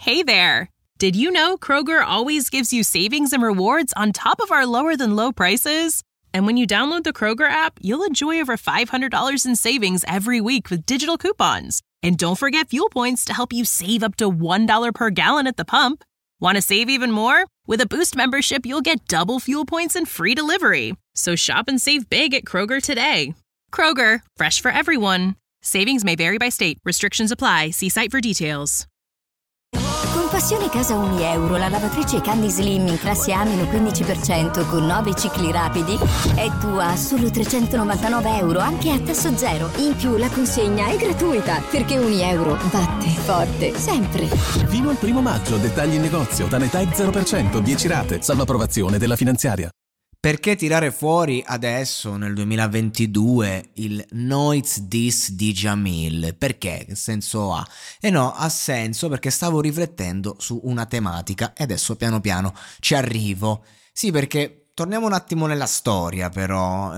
Hey there! Did you know Kroger always gives you savings and rewards on top of our lower-than-low prices? And when you download the Kroger app, you'll enjoy over $500 in savings every week with digital coupons. And don't forget fuel points to help you save up to $1 per gallon at the pump. Want to save even more? With a Boost membership, you'll get double fuel points and free delivery. So shop and save big at Kroger today. Kroger, fresh for everyone. Savings may vary by state. Restrictions apply. See site for details. Con Passione Casa €1, la lavatrice Candy Slim in classe A -15% con 9 cicli rapidi è tua a solo €399 anche a tasso zero. In più la consegna è gratuita perché €1 batte forte sempre. Fino al 1 maggio, dettagli in negozio, Tanetag 0%, 10 rate, salvo approvazione della finanziaria. Perché tirare fuori adesso, nel 2022, il Noise Diss di Jamil? Perché? Che senso ha? E no, ha senso perché stavo riflettendo su una tematica e adesso piano piano ci arrivo. Sì, perché torniamo un attimo nella storia però.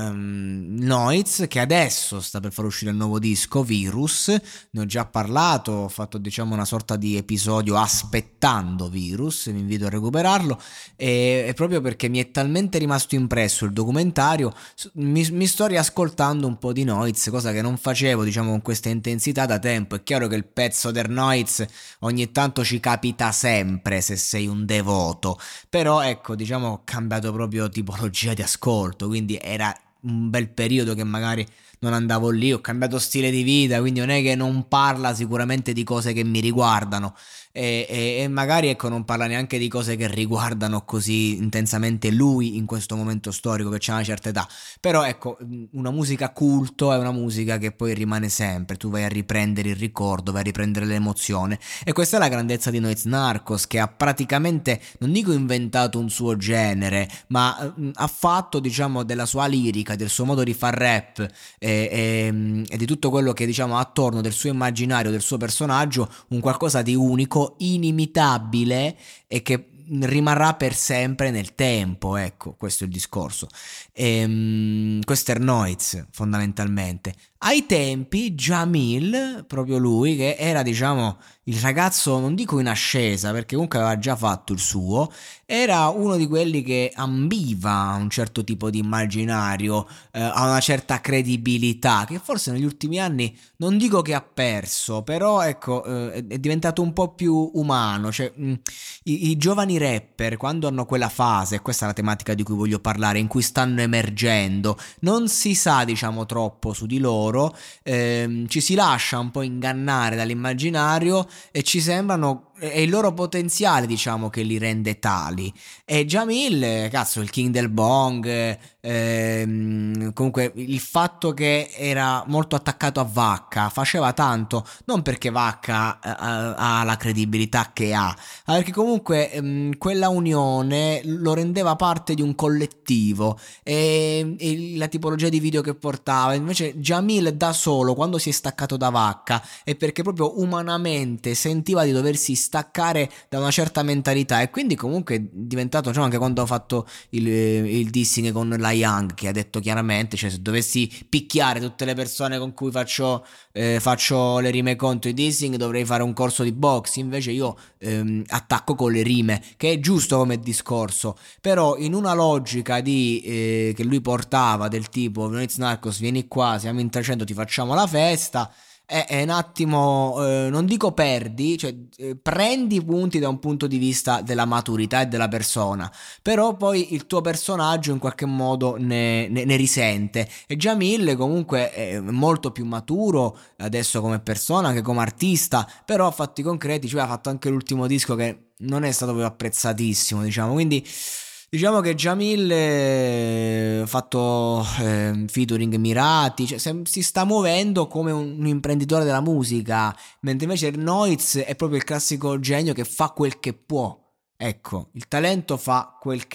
Noise, che adesso sta per far uscire il nuovo disco, Virus, ne ho già parlato, ho fatto diciamo una sorta di episodio aspettando Virus, vi invito a recuperarlo, e proprio perché mi è talmente rimasto impresso il documentario, mi sto riascoltando un po' di Noise, cosa che non facevo diciamo con questa intensità da tempo. È chiaro che il pezzo del Noise ogni tanto ci capita sempre se sei un devoto, però ecco diciamo ho cambiato proprio tipologia di ascolto, quindi era un bel periodo che magari non andavo lì, ho cambiato stile di vita, quindi non è che non parla sicuramente di cose che mi riguardano e magari ecco non parla neanche di cose che riguardano così intensamente lui in questo momento storico che c'ha una certa età, però ecco una musica culto è una musica che poi rimane sempre, tu vai a riprendere il ricordo, vai a riprendere l'emozione, e questa è la grandezza di Noise Narcos, che ha praticamente, non dico inventato un suo genere, ma ha fatto diciamo della sua lirica, del suo modo di far rap e di tutto quello che diciamo attorno del suo immaginario, del suo personaggio, un qualcosa di unico, inimitabile e che rimarrà per sempre nel tempo. Ecco, questo è il discorso. Questo è Noise fondamentalmente. Ai tempi Jamil, proprio lui, che era diciamo il ragazzo, non dico in ascesa perché comunque aveva già fatto il suo, era uno di quelli che ambiva a un certo tipo di immaginario, a una certa credibilità che forse negli ultimi anni non dico che ha perso, però ecco è diventato un po' più umano, cioè i giovani rapper quando hanno quella fase, questa è la tematica di cui voglio parlare, in cui stanno emergendo, non si sa diciamo troppo su di loro, ci si lascia un po' ingannare dall'immaginario e ci sembrano, è il loro potenziale diciamo che li rende tali. E Jamil, cazzo, il king del bong, comunque il fatto che era molto attaccato a Vacca faceva tanto, non perché Vacca ha la credibilità che ha, ma perché comunque quella unione lo rendeva parte di un collettivo e la tipologia di video che portava. Invece Jamil da solo, quando si è staccato da Vacca, è perché proprio umanamente sentiva di doversi staccare da una certa mentalità, e quindi comunque è diventato, cioè, anche quando ho fatto il dissing con la Young, che ha detto chiaramente, cioè se dovessi picchiare tutte le persone con cui faccio le rime contro i dissing dovrei fare un corso di box, invece io attacco con le rime, che è giusto come discorso, però in una logica che lui portava del tipo Noise Narcos vieni qua, siamo in 300, ti facciamo la festa, è un attimo, non dico perdi, cioè prendi punti da un punto di vista della maturità e della persona, però poi il tuo personaggio in qualche modo ne risente. E Jamil comunque è molto più maturo adesso come persona che come artista, però a fatti concreti, cioè ha fatto anche l'ultimo disco che non è stato proprio apprezzatissimo, diciamo, quindi diciamo che Jamil ha fatto featuring mirati, cioè si sta muovendo come un imprenditore della musica, mentre invece il Noise è proprio il classico genio che fa quel che può. Ecco, il talento fa quel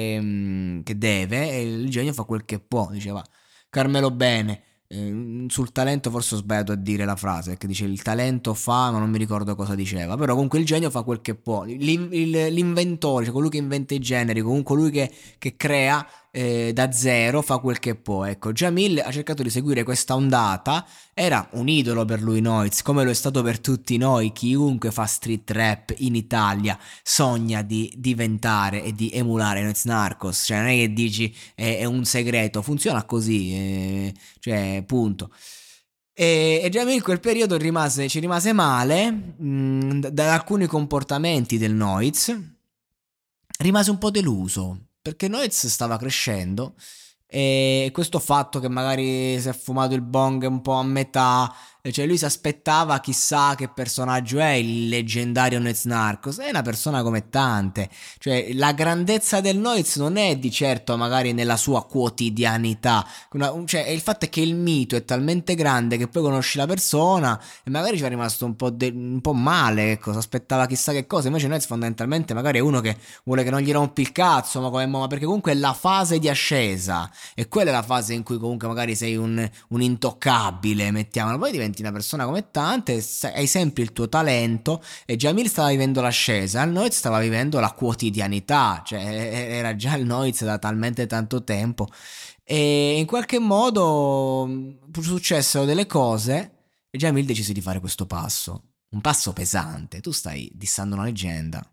che deve e il genio fa quel che può, diceva Carmelo Bene. Sul talento forse ho sbagliato a dire la frase, che dice il talento fa, ma non mi ricordo cosa diceva, però comunque il genio fa quel che può, l'inventore, cioè colui che inventa i generi, comunque colui che crea, da zero, fa quel che può. Ecco, Jamil ha cercato di seguire questa ondata, era un idolo per lui Noiz, come lo è stato per tutti noi. Chiunque fa street rap in Italia sogna di diventare e di emulare Noiz Narcos, cioè non è che dici è un segreto, funziona così, cioè punto. E Jamil in quel periodo ci rimase male da alcuni comportamenti del Noiz, rimase un po' deluso perché Noiz stava crescendo e questo fatto che magari si è fumato il bong un po' a metà, cioè lui si aspettava chissà che personaggio è il leggendario Noiz Narcos, è una persona come tante, cioè la grandezza del Noiz non è di certo magari nella sua quotidianità, cioè il fatto è che il mito è talmente grande che poi conosci la persona e magari ci è rimasto un po' male, ecco, si aspettava chissà che cosa, invece Noiz fondamentalmente magari è uno che vuole che non gli rompi il cazzo, ma perché comunque è la fase di ascesa. E quella è la fase in cui comunque magari sei un intoccabile, mettiamolo, poi diventi una persona come tante, hai sempre il tuo talento. E Jamil stava vivendo l'ascesa, il Noiz stava vivendo la quotidianità, cioè era già il Noiz da talmente tanto tempo e in qualche modo successero delle cose e Jamil decise di fare questo passo, un passo pesante. Tu stai dissando una leggenda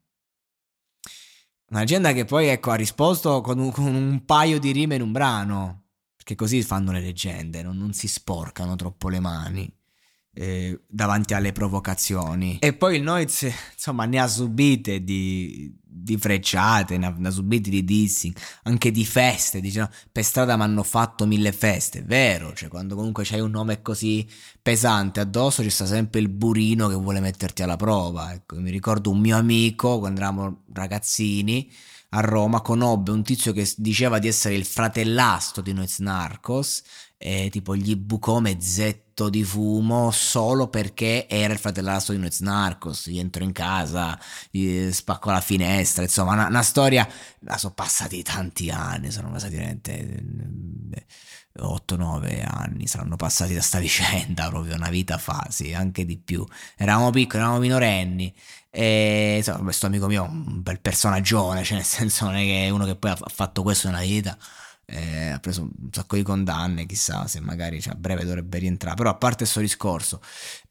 che poi ecco ha risposto con un paio di rime in un brano, perché così fanno le leggende, non si sporcano troppo le mani davanti alle provocazioni. E poi il Noiz insomma ne ha subite di frecciate, ne ha subite di dissing, anche di feste, diciamo, per strada mi hanno fatto 1000 feste, vero? Cioè quando comunque c'hai un nome così pesante addosso ci sta sempre il burino che vuole metterti alla prova. Ecco, mi ricordo un mio amico quando eravamo ragazzini a Roma conobbe un tizio che diceva di essere il fratellastro di Noiz Narcos e tipo gli bucò mezzetto di fumo solo perché era il fratellastro di Noiz Narcos. Gli entrò in casa, gli spaccò la finestra, insomma una storia. Sono passati tanti anni, sono passati veramente 8-9 anni saranno passati da sta vicenda, proprio una vita fa, sì, anche di più. Eravamo piccoli, eravamo minorenni e insomma questo amico mio un bel personaggione, cioè nel senso non è che è uno che poi ha fatto questo nella vita, ha preso un sacco di condanne, chissà se magari a breve dovrebbe rientrare. Però a parte questo discorso,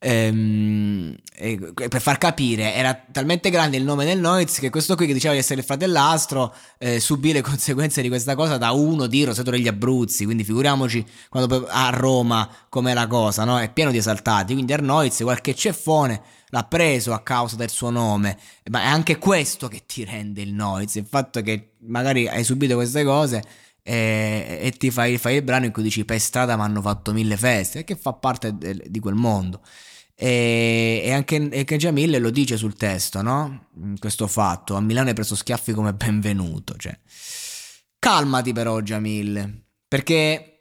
per far capire, era talmente grande il nome del Noiz che questo qui che diceva di essere il fratellastro subì le conseguenze di questa cosa da uno di Roseto degli Abruzzi, quindi figuriamoci quando a Roma com'è la cosa, no? È pieno di esaltati, quindi il Noiz qualche ceffone l'ha preso a causa del suo nome, ma è anche questo che ti rende il Noiz, il fatto che magari hai subito queste cose e ti fai il brano in cui dici per strada mi hanno fatto 1000 feste, che fa parte di quel mondo. E anche Jamil lo dice sul testo, no? Questo fatto, a Milano hai preso schiaffi come benvenuto, cioè calmati però Jamil, perché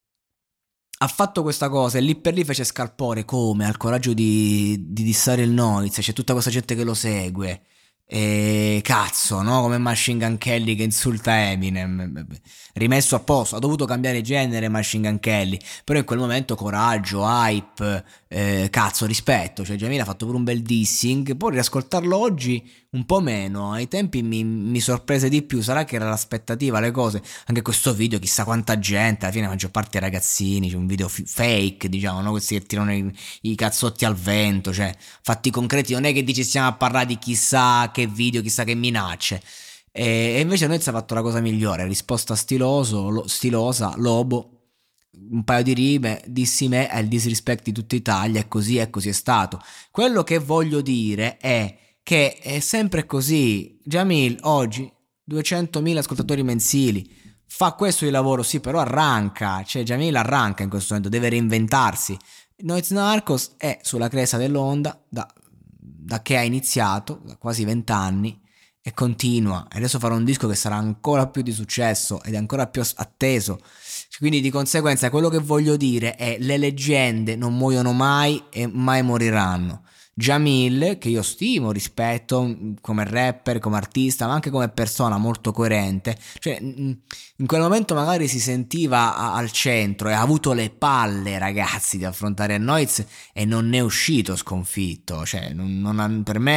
ha fatto questa cosa e lì per lì fece scalpore, come ha il coraggio di dissare il Noiz, c'è tutta questa gente che lo segue. E cazzo, no? Come Machine Gun Kelly che insulta Eminem, rimesso a posto, ha dovuto cambiare genere Machine Gun Kelly, però in quel momento coraggio, hype, cazzo, rispetto, cioè Jamil ha fatto pure un bel dissing, poi riascoltarlo oggi un po' meno, ai tempi mi sorprese di più, sarà che era l'aspettativa, le cose, anche questo video, chissà quanta gente, alla fine la maggior parte ragazzini, c'è un video fake, diciamo, no? Questi che tirano i cazzotti al vento, cioè fatti concreti, non è che dici stiamo a parlare di chissà che video, chissà che minacce, e invece Noiz ha fatto la cosa migliore, risposta stilosa, Lobo, un paio di rime, dissi me è il disrespect di tutta Italia, e così è stato. Quello che voglio dire è che è sempre così. Jamil oggi 200.000 ascoltatori mensili, fa questo di lavoro, sì, però arranca, cioè Jamil arranca in questo momento, deve reinventarsi. Noiz Narcos è sulla cresta dell'onda da che ha iniziato, da quasi 20 anni, e continua, e adesso farà un disco che sarà ancora più di successo ed è ancora più atteso. Quindi di conseguenza quello che voglio dire è: le leggende non muoiono mai e mai moriranno. Jamil, che io stimo, rispetto come rapper, come artista, ma anche come persona molto coerente, cioè in quel momento magari si sentiva al centro e ha avuto le palle, ragazzi, di affrontare Noiz e non ne è uscito sconfitto, cioè per me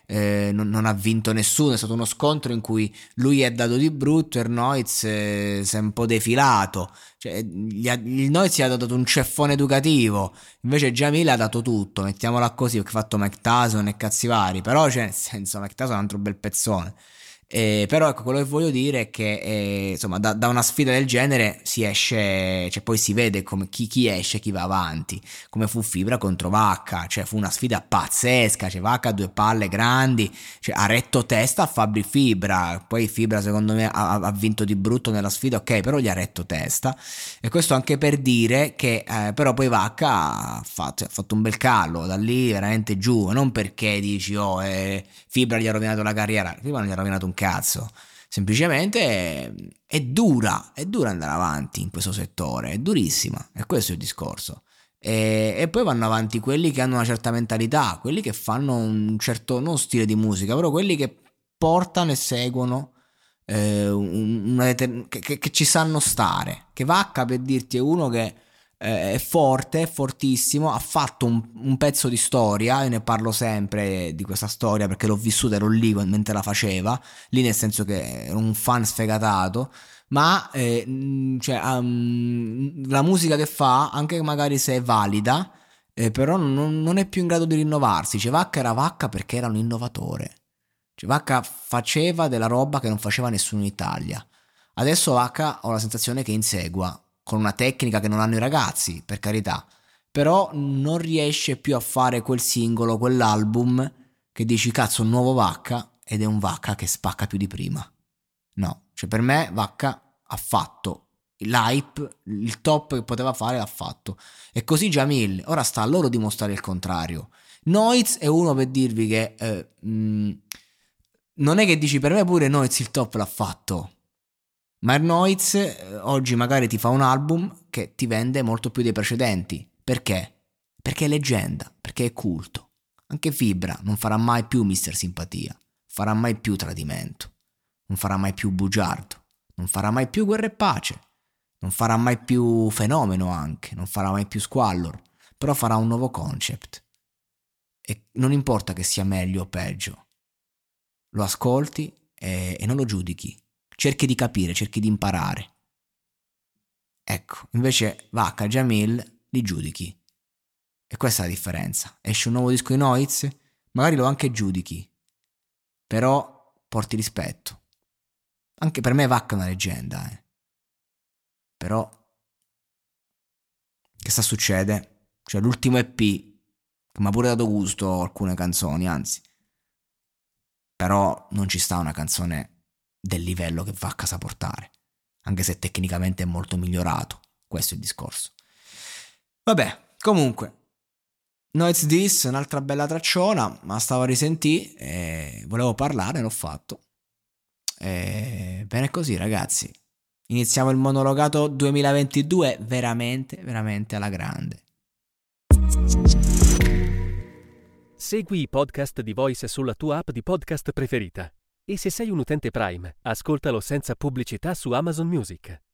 non ha vinto nessuno, è stato uno scontro in cui lui è dato di brutto e Noiz si è un po' defilato, cioè, il Noiz gli ha dato un ceffone educativo, invece Jamil ha dato tutto, mettiamola così, perché ha fatto Mike Tyson e cazzi vari, però cioè, nel senso, Mike Tyson è un altro bel pezzone. Però ecco, quello che voglio dire è che insomma da una sfida del genere si esce, cioè poi si vede come chi esce, chi va avanti, come fu Fibra contro Vacca, cioè fu una sfida pazzesca, cioè Vacca ha 2 palle grandi, cioè ha retto testa a Fabri Fibra, poi Fibra secondo me ha vinto di brutto nella sfida, ok, però gli ha retto testa, e questo anche per dire che però poi Vacca ha fatto un bel calo, da lì veramente giù, non perché dici Fibra gli ha rovinato la carriera, Fibra non gli ha rovinato un cazzo, semplicemente è dura andare avanti in questo settore, è durissima, e questo è il discorso. E poi vanno avanti quelli che hanno una certa mentalità, quelli che fanno un certo, non stile di musica, però quelli che portano e seguono che ci sanno stare. Che Vacca, per dirti, è uno che è forte, è fortissimo, ha fatto un pezzo di storia, io ne parlo sempre di questa storia perché l'ho vissuta, ero lì mentre la faceva, lì nel senso che ero un fan sfegatato, ma la musica che fa, anche magari se è valida, però non è più in grado di rinnovarsi. Cioè Vacca era Vacca perché era un innovatore, cioè Vacca faceva della roba che non faceva nessuno in Italia. Adesso Vacca ho la sensazione che insegua con una tecnica che non hanno i ragazzi, per carità, però non riesce più a fare quel singolo, quell'album che dici cazzo, un nuovo Vacca, ed è un Vacca che spacca più di prima. No, cioè per me Vacca ha fatto l'hype, il top che poteva fare l'ha fatto, e così Jamil, ora sta a loro dimostrare il contrario. Noiz è uno, per dirvi che non è che dici per me pure Noiz il top l'ha fatto, ma Noiz oggi magari ti fa un album che ti vende molto più dei precedenti. Perché? Perché è leggenda, perché è culto. Anche Fibra non farà mai più Mister Simpatia, farà mai più Tradimento, non farà mai più Bugiardo, non farà mai più Guerra e Pace, non farà mai più Fenomeno, anche non farà mai più Squallor, però farà un nuovo concept, e non importa che sia meglio o peggio, lo ascolti e non lo giudichi. Cerchi di capire, cerchi di imparare. Ecco, invece Vacca, Jamil li giudichi. E questa è la differenza. Esce un nuovo disco di Noiz, magari lo anche giudichi, però porti rispetto. Anche per me Vacca è una leggenda, Però che sta succede? Cioè l'ultimo EP, che mi ha pure dato gusto alcune canzoni, anzi, però non ci sta una canzone del livello che Vacca sa portare, anche se tecnicamente è molto migliorato. Questo è il discorso. Vabbè, comunque Noiz This, un'altra bella tracciona, ma stavo a risentire e volevo parlare, l'ho fatto. Bene così, ragazzi, iniziamo il monologato 2022 veramente, veramente alla grande. Segui i podcast di Voice sulla tua app di podcast preferita. E se sei un utente Prime, ascoltalo senza pubblicità su Amazon Music.